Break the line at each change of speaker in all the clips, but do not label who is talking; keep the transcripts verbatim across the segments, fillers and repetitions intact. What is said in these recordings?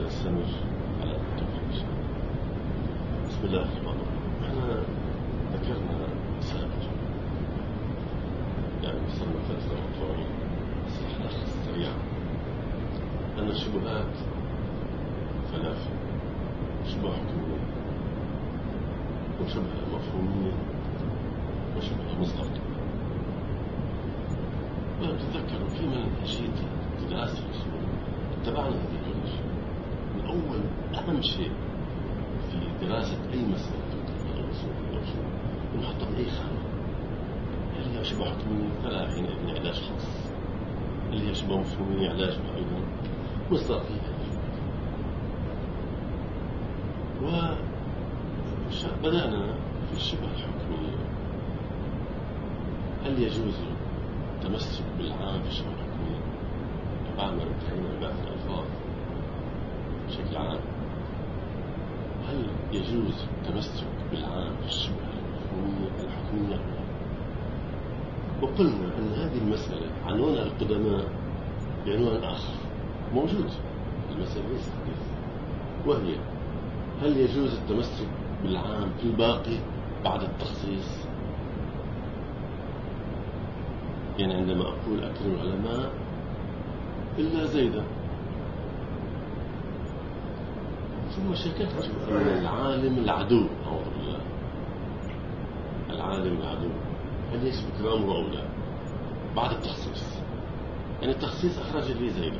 نستمر على التوفيق. بسم الله الرحمن الرحيم. احنا ذكرنا سابقا يعني وصلنا فترة طويلة استحلال سريع أن الشبهات ثلاثة: شبهة حكمية، وشبهة مفهومية، وشبهة مصداقية. وتتذكروا في منهجية دراسة الأصول اتبعنا هذه المنهجية من أول. أهم شيء في دراسة أي مسألة في الأصول والأصول نحطها بأي خانة. هل هي شبهة حكمية؟ فلا حينئذ علاج خاص. هل هي شبهة مفهومية؟ علاج أيضا مصداقية. وبدأنا في الشبهة الحكمية. هل يجوز التمسك بالعام في الشبهة الحكمية؟ طبعا انتهينا بقى في الألفاظ بشكل عام. هل يجوز التمسك بالعام في الشبهة المفهومية الحكمية؟ وقلنا أن هذه المسألة عنوانها القدماء بعنوان آخر موجود. المسألة ليست حديثة، وهي هل يجوز التمسك بالعام في الباقي بعد التخصيص؟ يعني عندما أقول أكرم العلماء إلا زيدا، ثم شككت أن العالم العدو، أعوذ بالله، العالم العدو هل يجب إكرامه أو لا بعد التخصيص؟ يعني التخصيص أخرج لي زيدا،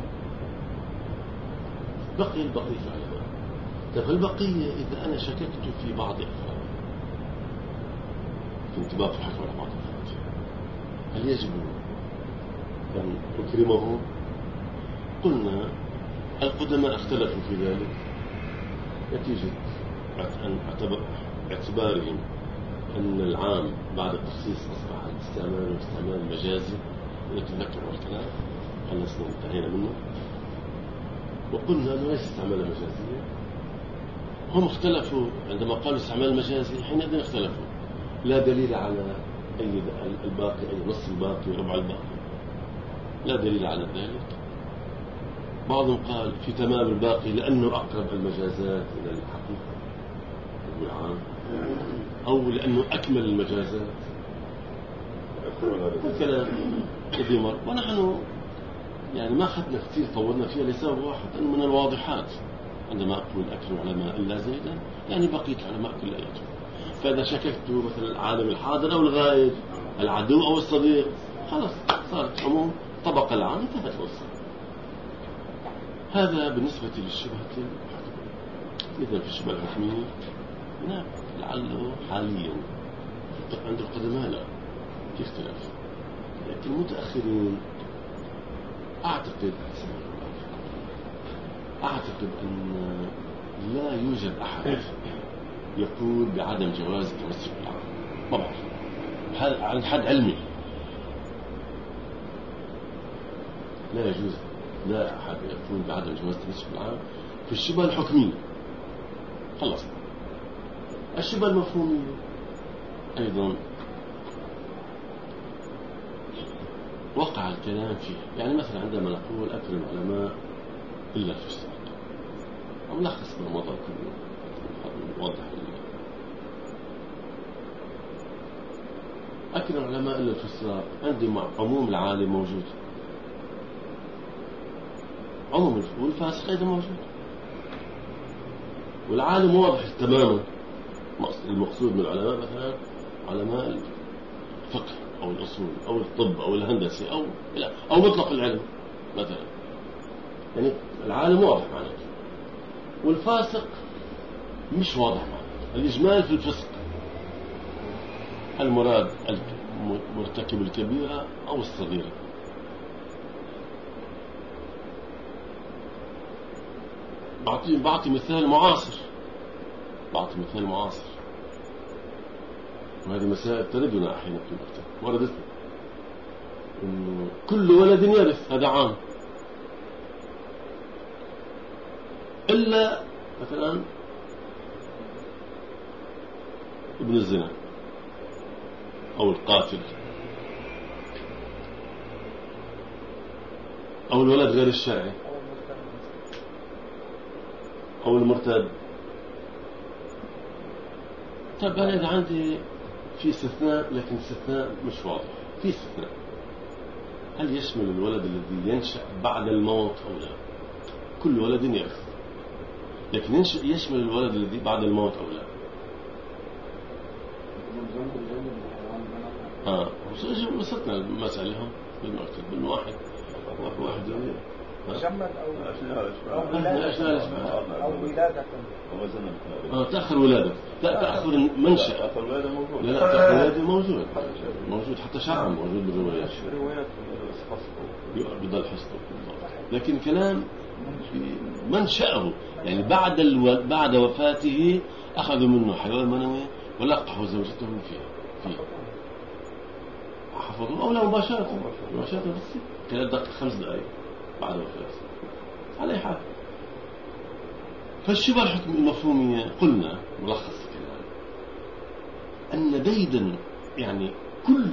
بقي البقية في العلماء. طيب البقية إذا أنا شككت في بعض أفراد، في انطباق الحكم على بعض أفراد، هل يجب أن أكرمه؟ قلنا القدماء اختلفوا في ذلك نتيجة اعتبارهم أن العام بعد التخصيص أصبح الاستعمال واستعمال مجازي. إذا تذكروا الكلام خلصنا انتهينا منه، وقلنا أنه ليس استعمال مجازية. هم اختلفوا عندما قالوا استعمال مجازي، حينئذ اختلفوا. لا دليل على أي الباقي، أي نص الباقي وربع الباقي، لا دليل على ذلك. بعضهم قال في تمام الباقي لأنه أقرب المجازات إلى الحقيقة والعام، أو لأنه أكمل المجازات. الكلام الذي مر ونحن يعني ما أخذنا كثير، طولنا فيها لسبب واحد، أنه من الواضحات عندما أقول أكرم علماء إلا زيدا يعني بقية العلماء كلياتهم. فإذا شككت مثلا العالم الحاضر أو الغائب، العدو أو الصديق، خلاص صارت عموم طبق العام، انتهت القصة. هذا بالنسبة للشبهة الحكمية. إذا في الشبهة الحكمية نعم لعله حاليا عند القدماء لا في اختلاف، لكن المتأخرين أعتقد أعتقد أن لا يوجد أحد يقول بعدم جواز التمسك بالعام. ما بعرف عن حد علمي لا يجوز، لا أحد يقول بعدم جواز التمسك بالعام في الشبهة الحكمية. خلص. الشبهة المفهومية أيضا وقع الكلام فيه. يعني مثلا عندما نقول أكرم العلماء إلا في الساق، أو نلخص ما مضى كله نوضح. أكرم العلماء إلا في الساق عندي عموم العالم موجود، عموم والفاسق أيضا موجود، والعالم واضح تماما. المقصود من العلماء مثلا علماء الفقه أو الأصول أو الطب أو الهندسة أو لا أو مطلق العلم مثلا، يعني العالم واضح معناه، والفاسق مش واضح معناه. الإجمال في الفسق المراد مرتكب الكبيرة أو الصغيرة. بعطي بعطي مثال معاصر بعطي مثال معاصر وهذه مسائل تردنا أحيانا في المكتب، وردتنا إنه كل ولد يرث، هذا عام، إلا مثلا ابن الزنا أو القاتل أو الولد غير الشرعي أو المرتد. طيب أنا إذا عندي في استثناء، لكن استثناء مش واضح، في استثناء هل يشمل الولد الذي ينشأ بعد الموت أو لا؟ كل ولد يرث، لكن يشمل الولد الذي بعد الموت أو لا؟ اه وصلتنا المسألة هم بالمكتب بالواحد واحد
يشمل أو أو ولادة أو ولادة
اه تأخر ولادة، تأخر منشأ.
تأخر ولادة موجود.
لا تأخر ولادة موجود موجود حتى شرعا موجود بالروايات.
روايات
بضل حصته، لكن كلام منشأه يعني بعد الو... بعد وفاته أخذوا منه حيوان منوي ولقحوا زوجته فيه فيه حفظوا أو لا مباشرة مباشرة بس ثلاث دقائق خمس دقائق بعد وفاته. على حال فالشبه الحكم المفهومية قلنا ملخص الكلام أن ديدا يعني كل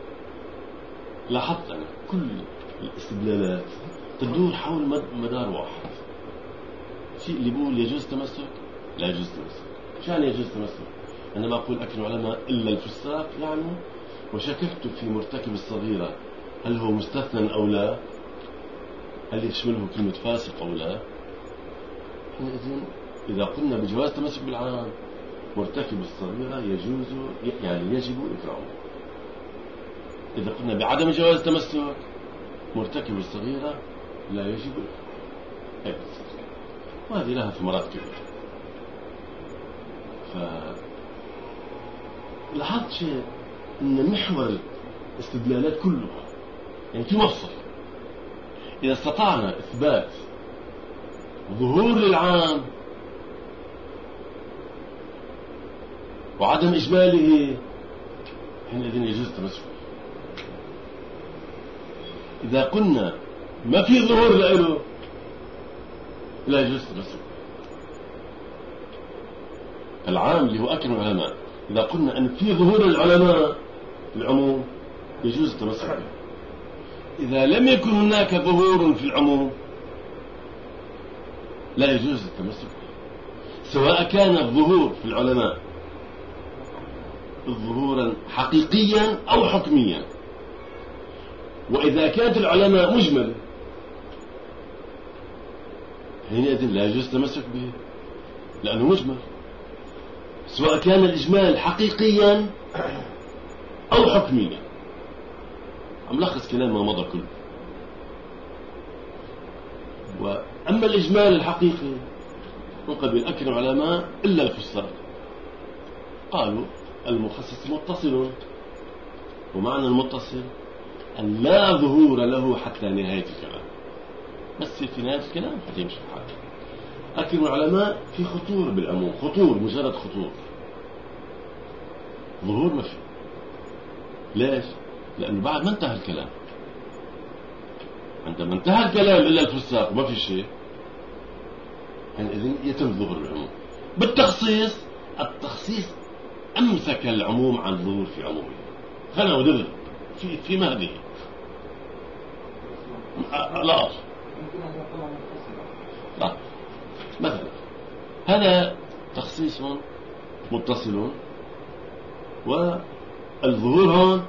لاحظت أنا كل الاستدلالات تدور حول مدار واحد. في اللي بيقول يجوز تمسك، لا يجوز تمسك. شان يجوز تمسك؟ أنا ما أقول أكل العلماء إلا الفساق يعني وشككت في مرتكب الصغيرة هل هو مستثنى أو لا، هل يشمله كلمة فاسق أو لا. حينئذ إذا قلنا بجواز تمسك بالعام مرتكب الصغيرة يجوز يعني يجب إكراهه. إذا قلنا بعدم جواز التمسك مرتكب الصغيرة لا يجب إكراهه. وهذه لها ثمرات كبيرة. فلاحظت شيء أن محور الاستدلالات كلها يعني في مفصل. إذا استطعنا إثبات ظهور للعام وعدم إجماله حينئذ يجوز التمسك. إذا قلنا ما في ظهور له لا يجوز التمسك. العام اللي هو أكرم العلماء إذا قلنا أن في ظهور العلماء العموم يجوز التمسك به. إذا لم يكن هناك ظهور في العموم لا يجوز التمسك به، سواء كان الظهور في العلماء ظهورا حقيقيا أو حكميا. وإذا كانت العلماء مجملة حينئذ لا يجوز التمسك به لأنه مجمل، سواء كان الإجمال حقيقيا أو حكميا. أملخص كلام ما مضى كله. وأما الإجمال الحقيقي من قبل أكرم العلماء إلا الفساق قالوا المخصص متصل، ومعنى المتصل أن لا ظهور له حتى نهاية الكلام، بس في نهاية الكلام حتمشي الحال. أكرم العلماء في خطور بالعموم، خطور مجرد خطور، ظهور ما في. ليش؟ لأنه بعد ما انتهى الكلام، عندما انتهى الكلام إلا الفساق وما في شيء حينئذ يتم ظهور العموم. بالتخصيص التخصيص أمسك العموم عن ظهور في عمومه، خلنا ودغل في في مهده لا لا مثلا هذا تخصيص متصل، والظهور هون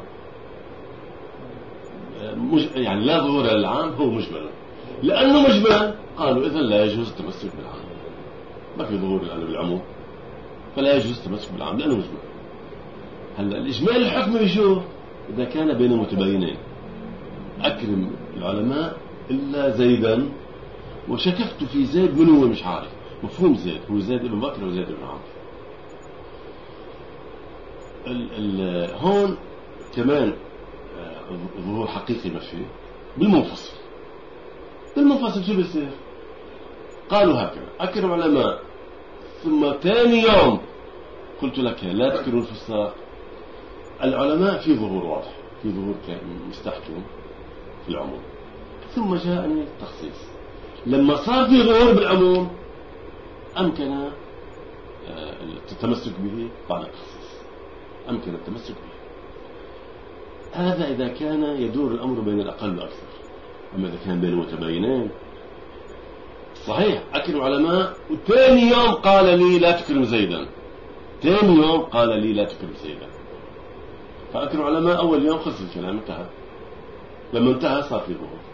مج... يعني لا ظهور للعام، هو مجمل. لأنه مجمل قالوا إذن لا يجوز التمسك بالعام، ما في ظهور الآن بالعموم فلا يجوز التمسك بالعام لأنه مجمل. هلا الإجمال الحكمي شو؟ إذا كان بين متباينين، أكرم العلماء إلا زيدا، وشككت في زيد من هو مش عارف مفهوم زيد، هو زيد ابن بكر وزيد ابن عمرو. ال ال هون كمان ظهور حقيقي ما فيه. بالمنفصل بالمنفصل شو بيصير؟ قالوا هكذا أكرم علماء ثم ثاني يوم قلت لك لا تذكروا الفساق. العلماء في ظهور واضح، في ظهور مستحكم في العموم، ثم جاءني التخصيص. لما صار في ظهور بالعموم أمكن التمسك به بعد التخصيص، أمكن التمسك به. هذا إذا كان يدور الأمر بين الأقل والأكثر. أما إذا كان بين المتباينين صحيح أكرم علماء، وثاني يوم قال لي لا تكرم زيدا، ثاني يوم قال لي لا تكرم زيدا. فأكرم علماء أول يوم خلص الكلام انتهى، لما انتهى صار في ظهور.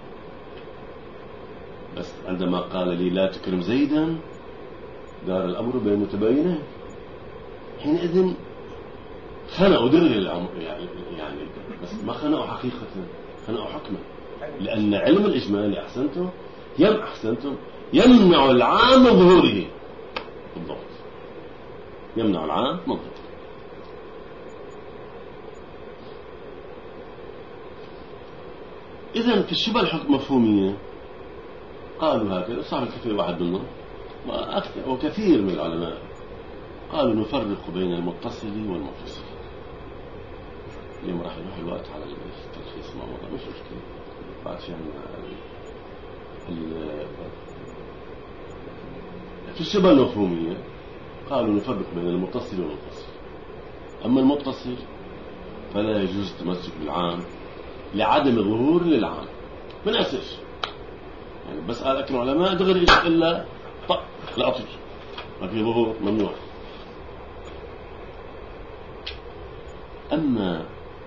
بس عندما قال لي لا تكرم زيدا دار الأمر بين متباينين، حينئذ خنقوا دغري يعني يعني بس ما خنقوا حقيقة، خنقوا حكما، لأن علم الإجمال أحسنتم يم أحسنتم يمنع العام من ظهوره بالضبط، يمنع العام من ظهوره. إذن في الشبه الحكم مفهومية قالوا هكذا، صاحب الكفاية واحد منهم وكثير من العلماء قالوا نفرق بين المتصل والمنفصل. اليوم راح يروح الوقت على التلخيص ما موضوع مش مشكلة، بعد شيء في الشبه المفهومية قالوا نفرق بين المتصل والمنفصل. أما المتصل فلا يجوز التمسك بالعام لعدم ظهور للعام من أساس، يعني بس قال أكرم علماء دغري إلا طق لا أطير، ما في ظهور، ممنوع. أما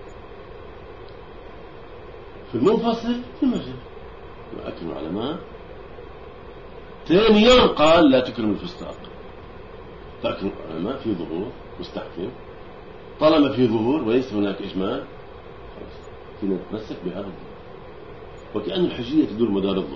في المنفصل في مجال أكرم علماء، ثاني يوم قال لا تكرم الفستاق، فأكرم علماء في ظهور مستحكم، طالما في ظهور وليس هناك إجمال فينا نتمسك بهذا الظهور، وكأن الحجية تدور مدار الظهور.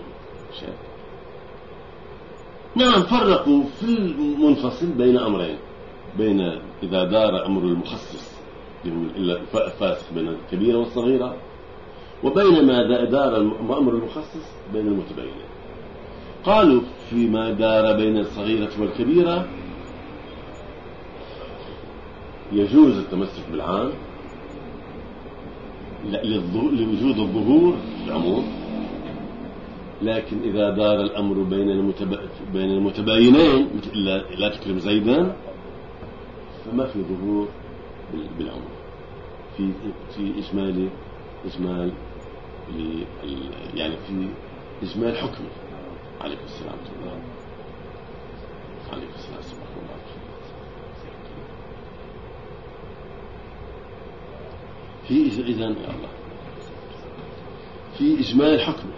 نعم فرقوا في المنفصل بين أمرين، بين إذا دار أمر المخصص إلا فاسق بين الكبيرة والصغيرة، وبين ما دار أمر المخصص بين المتباينين. قالوا فيما دار بين الصغيرة والكبيرة يجوز التمسك بالعام لوجود الظهور العموم، لكن إذا دار الأمر بين بين المتباينين مثل لا تكرم زيدا فما في ظهور بالعموم، في في إجمال إجمال يعني في إجمال حكمي. عليكم السلام ورحمة الله. عليكم السلام ورحمة الله. في إذن يا الله في إجمال حكمي،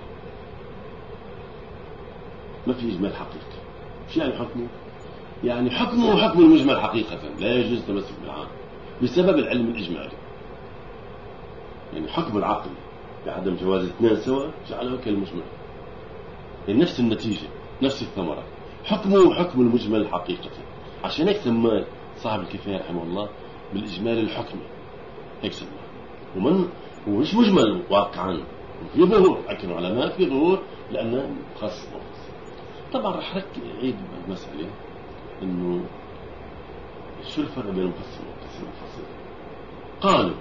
ما في إجمال حقيقي. شو يعني حكمه؟ يعني حكمه حكم المجمل حقيقة، لا يجوز التمسك بالعام بسبب العلم الإجمالي. يعني حكم العقل بعدم جواز اثنين سوا جعله كالمجمل، يعني نفس النتيجة نفس الثمرة، حكمه حكم المجمل حقيقة. عشان هيك سماه صاحب الكفاية رحمه الله بالإجمال الحكمي، هيك سماه. ومن هو مش مجمل واقعا، في ظهور، لكن علماء في ظهور لأنه خاص مفصل. طبعا رح أعيد المسألة إنه شو الفرق بين المفصل والمتصل. قالوا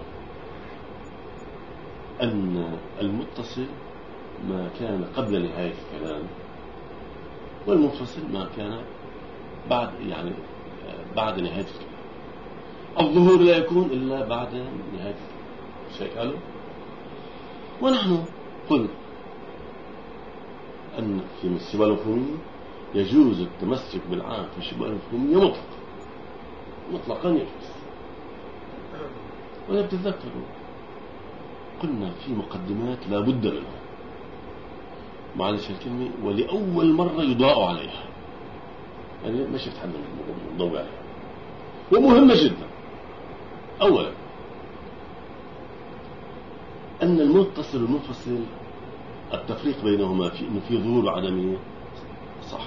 أن المتصل ما كان قبل نهاية الكلام، والمنفصل ما كان بعد يعني بعد نهاية الكلام. الظهور لا يكون إلا بعد نهاية الكلام، شيء قالوا. ونحن قلنا أن في الشبه المفهومية يجوز التمسك بالعام في الشبه المفهومية مطلقا مطلقا يجوز. ولا بتتذكروا قلنا في مقدمات لا بد منها، معلش الكلمة، ولأول مرة يضاء عليها، يعني ما شفت حد مضوء عليها، ومهمة جدا. أولا أن المتصل والمنفصل التفريق بينهما في إنه في ظهور وعدمية صح،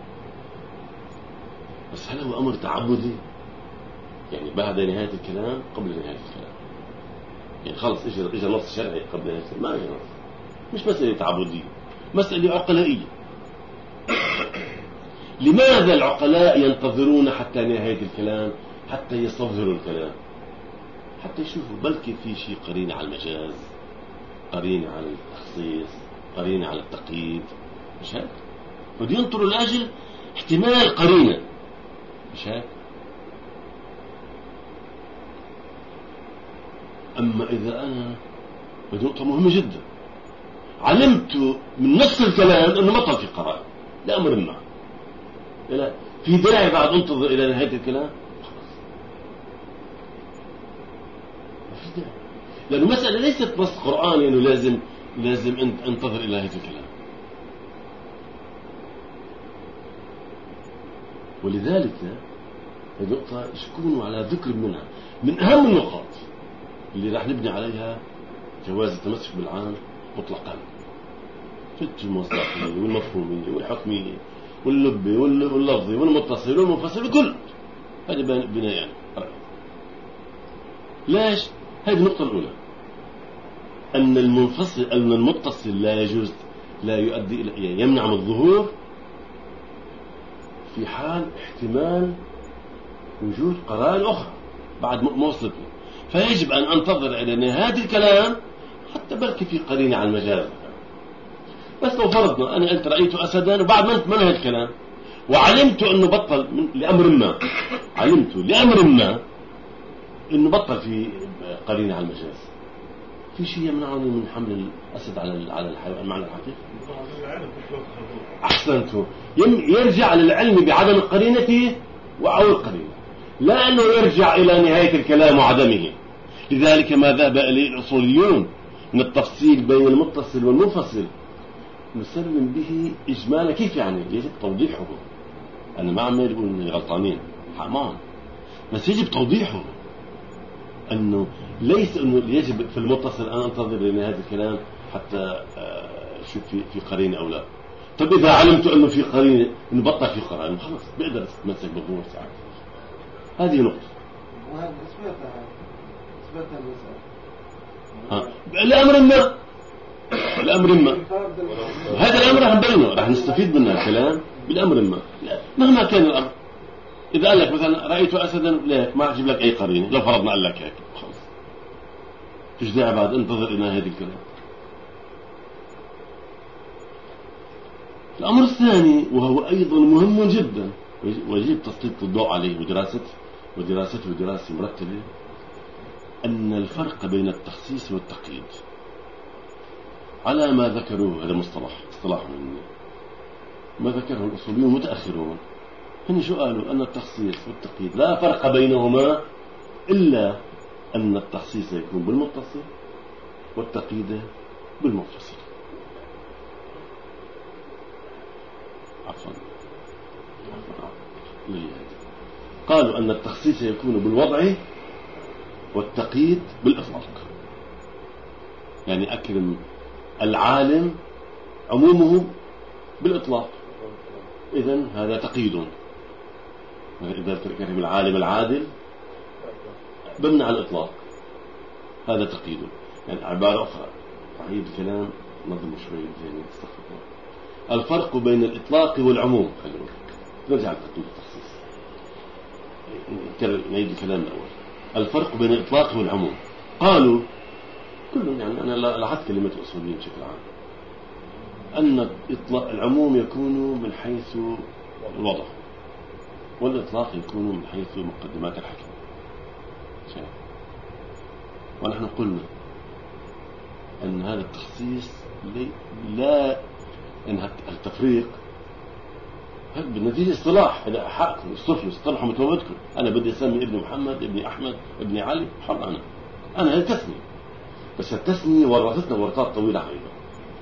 بس هل هو أمر تعبدي؟ يعني بعد نهاية الكلام قبل نهاية الكلام، يعني خلص إجا إجا نص شرعي قبل نهاية الكلام، ما إجا نص، مش مسألة تعبدية، مسألة عقلائية. لماذا العقلاء ينتظرون حتى نهاية الكلام حتى يستظهروا الكلام، حتى يشوفوا بلكي في شيء قرين على المجاز، قرين على التخصيص، قرين على التقييد، مش هيك؟ بده ينطروا لأجل احتمال قرينة، مش هيك؟ أما إذا أنا بدي نقطة مهمة جدا، علمت من نص الكلام أنه ما طال في قرار، لأمر ما. لا في داعي بعد انتظر إلى نهاية الكلام؟ ما في داعي، لأن المسألة ليست نص قرآني أنه لازم لازم أنت انتظر إلى نهاية الكلام. ولذلك هذه نقطة يشكون على ذكر منها من أهم النقاط اللي راح نبني عليها جواز التمسك بالعام مطلقا في المصداقية والمفهومية والحكمية واللبي واللفظي والمتصل والمنفصل وكل هذه بناء. ليش؟ هذه النقطة الأولى، أن المنفصل أن المتصل لا يجوز لا يؤدي إلى يمنع من الظهور في حال احتمال وجود قرائن أخرى بعد ما وصلت له، فيجب أن أنتظر إلى نهاية الكلام حتى بلكي في قرينة على المجاز. بس لو فرضنا أنا قلت رأيت أسدا وبعد ما انتهى الكلام وعلمت أنه بطل لأمر ما علمت لأمر ما أنه بطل في قرينة على المجاز، في شيء يمنعني من حمل الأسد على على الحيوان المعنى الحقيقي؟ أحسنتم. يرجع للعلم بعدم القرينة أو القرينة، لا أنه يرجع إلى نهاية الكلام وعدمه. لذلك ما ذهب إليه الأصوليون من التفصيل بين المتصل والمنفصل نسلم به إجمالا. كيف يعني؟ يجب توضيحه. أنا ما عم يقول غلطانين حمان، بس يجب توضيحه أنه ليس أنه يجب في المتصل أن أنتظر لنهاية الكلام حتى شوف في في قرينة أو لا. طب إذا علمت أنه في قرينة إنه بطل في قرينة خلاص بقدر أتمسك بالظهور ساعات. هذه نقطة.
وهذا إثباتها إثباتها
ها الأمر ما الأمر ما هذا الأمر راح نبينه، راح نستفيد منه الكلام بالأمر ما مهما كان الأمر. إذا قال لك مثلا رأيت أسدا لا ما أجيب لك أي قرينة، لو فرضنا قال لك هيك خلاص فيش داعي بعد انتظر إلى هذا الكلام. الأمر الثاني وهو أيضا مهم جدا ويجب تسليط الضوء عليه ودراسته ودراسته دراسة مرتبة، أن الفرق بين التخصيص والتقييد على ما ذكروه. هذا مصطلح اصطلاح مني ما ذكره الأصوليون المتأخرون. هن شو قالوا؟ أن التخصيص والتقييد لا فرق بينهما إلا أن التخصيص يكون بالمتصل والتقييد بالمنفصل. عفوا قالوا أن التخصيص يكون بالوضع والتقييد بالإطلاق. يعني أكرم العالم عمومه بالإطلاق، إذن هذا تقييد. إذا تكرم العالم العادل بمنع على الإطلاق، هذا تقييد. يعني عبارة أخرى تعيد الكلام نظم شوي يعني استخدمه. الفرق بين الإطلاق والعموم، خلينا نرجع للتقييد والتخصيص نعيد الكلام الأول. الفرق بين الإطلاق والعموم قالوا كلهم، يعني أنا لاحظت كلمة الأصوليين بشكل عام، أن العموم يكون من حيث الوضع والإطلاق يكون من حيث مقدمات الحكم. ونحن قلنا أن هذا التخصيص لا إن التفريق هذا بالنتيجة اصطلاح. إذا حقكم الصفر اصطلحوا متواتكم، أنا بدي أسمي ابن محمد ابن أحمد ابن علي حر أنا أنا هذه تسمية، بس التسمية ورثتنا ورثات طويلة عريضة.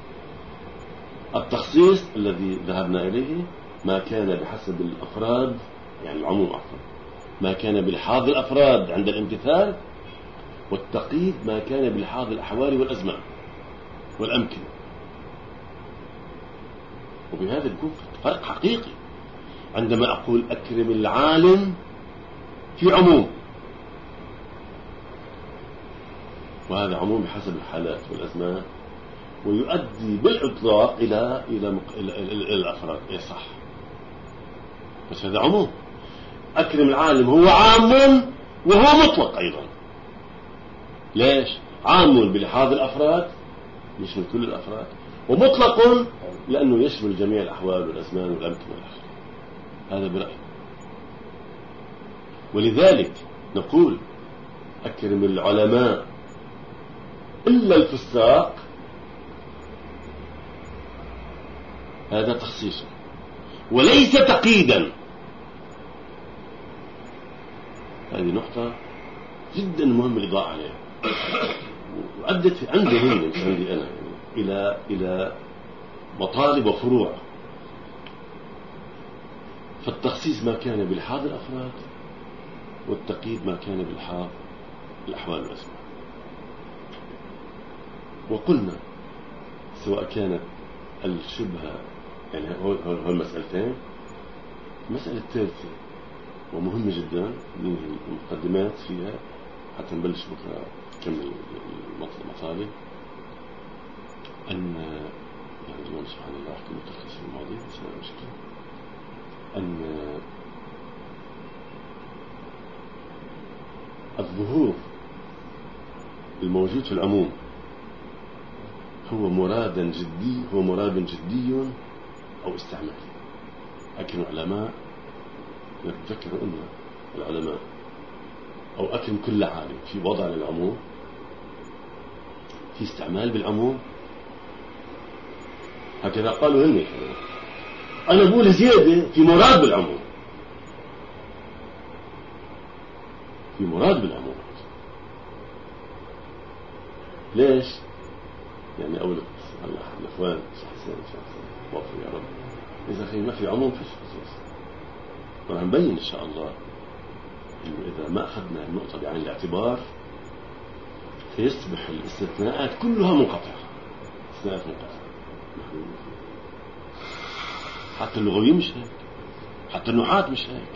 التخصيص الذي ذهبنا إليه ما كان بحسب الأفراد، يعني العموم عفوا، ما كان بلحاظ الأفراد عند الامتثال، والتقييد ما كان بلحاظ الأحوال والأزمان والأمكنة. وبهذا يكون فرق حقيقي عندما أقول أكرم العالم في عموم، وهذا عموم بحسب الحالات والأزمان، ويؤدي بالإطلاق إلى إلى مق... إلى, إلى... إلى الأفراد. إيه صح، بس هذا عموم. أكرم العالم هو عام وهو مطلق أيضا. ليش؟ عام بلحاظ الأفراد يشمل كل الأفراد، ومطلق لأنه يشمل جميع الأحوال والأزمان والأمكنة والأخرى. هذا برأيي. ولذلك نقول أكرم العلماء إلا الفساق، هذا تخصيص. وليس تقييدا. هذه نقطة جدا مهمة الإضاءة عليها، وأدت عندي هنا مش عندي أنا يعني إلى إلى مطالب وفروع. فالتخصيص ما كان بلحاظ الأفراد، والتقييد ما كان بلحاظ الأحوال والأسماء. وقلنا سواء كانت الشبهة يعني هو المسألتين. المسألة الثالثة ومهمة جدا من المقدمات فيها حتى نبلش بكرة نكمل المطالب، أن يعني اليوم سبحان الله أحكي التخصيص الماضي بس ما مشكلة، أن الظهور الموجود في العموم هو مرادا جدي هو مراد جدي أو استعمالي. لكن العلماء نتذكر أن العلماء أو أكرم كل عالم في وضع للعموم، في استعمال بالعموم، هكذا قالوا هن. أنا أقول زيادة في مراد بالعموم، في مراد بالعموم. ليش؟ يعني أول الأخوان شخصين شخصين وفوا يا رب إذا خي ما في عموم فيش خصوص. ورح نبين إن شاء الله إنه إذا ما أخذنا النقطة بعين الاعتبار سيصبح الاستثناءات كلها منقطعة، استثناءات منقطعة. حتى اللغويين مش هيك، حتى النحاة مش هيك.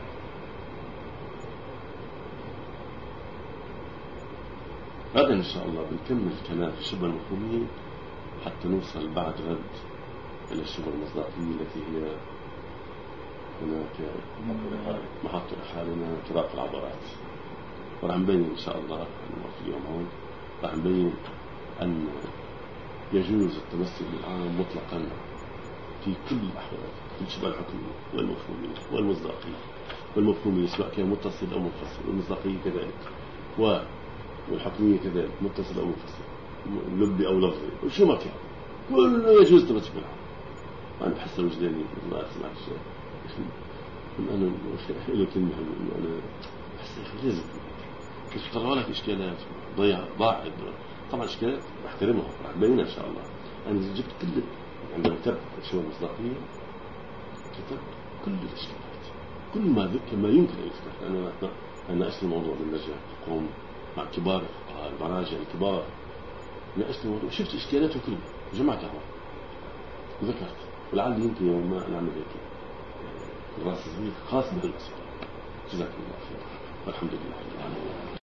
غدا إن شاء الله بنكمل كلام في الشبهة المفهومية حتى نوصل بعد غد إلى الشبهة المصداقية التي هي هناك محط حالنا تراق العبارات. ورح نبين إن شاء الله في اليوم هون رح نبين أن يجوز التمسك بالعام مطلقا في كل الأحوال، في الشبهة الحكمية والمفهومية والمصداقية والمفهومية سواء كان متصل أو منفصل، والمصداقية كذلك و والحكمية كذلك متصل أو منفصل، لبي أو لفظي وشو ما كان كله يجوز تمسك بالعام. أنا بحس وجداني ما أسمع الشيء أنا له كلمة أنا بحس لازم بس طلعوا لك إشكالات ضيع ضاع. طبعا إشكالات بحترمها راح بينها إن شاء الله. أنا جبت كل عندما كتبت شو المصداقية كتبت كل الإشكالات كل ما ذكر ما يمكن أن يذكر. أنا أنا أسلم موضوع بالنجاة قوم مع كبار الفقهاء المراجع الكبار ناقشت الموضوع شفت إشكالاته كلها وجمعتها وذكرت. ولعل يمكن يوم ما نعمل هيك الراس خاص بهالمسألة. جزاكم الله خير والحمد لله.